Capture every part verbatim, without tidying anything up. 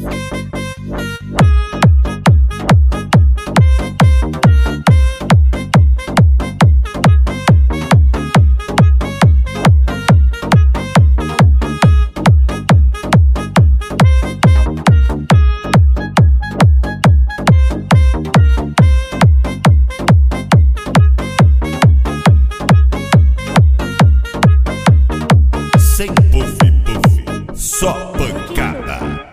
Sem puff, puff, só pancada.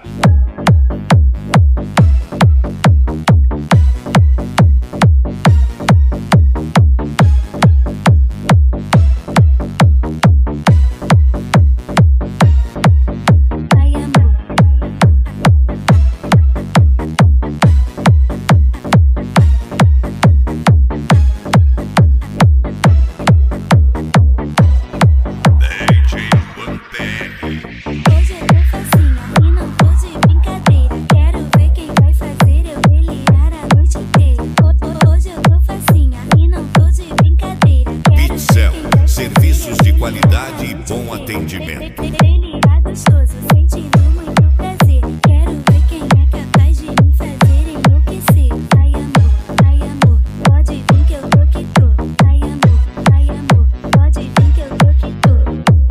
Serviços de qualidade e bom atendimento. Ele é gostoso, sentindo muito prazer. Quero ver quem é capaz de me fazer enlouquecer. Ai amor, ai amor, pode vir que eu tô que tô. Ai amor, ai amor, pode vir que eu tô que tô.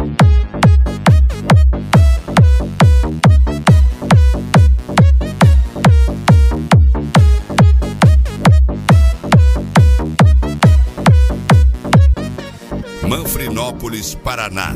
Manfrinópolis, Paraná.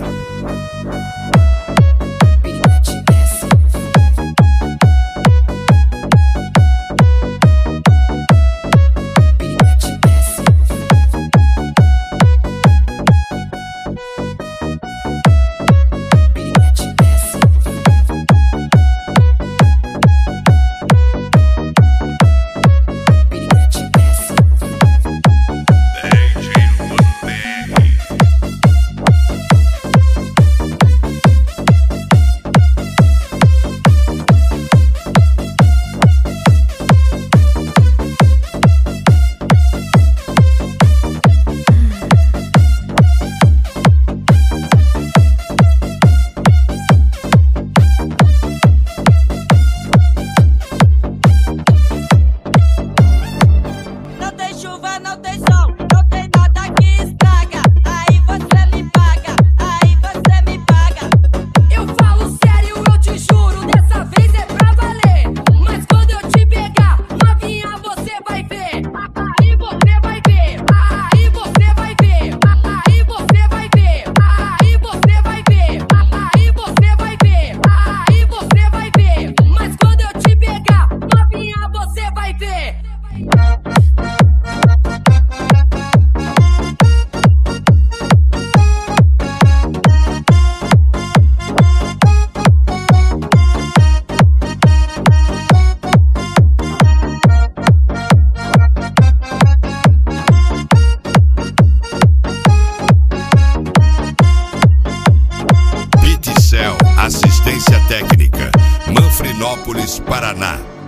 Assistência técnica, Manfrinópolis, Paraná.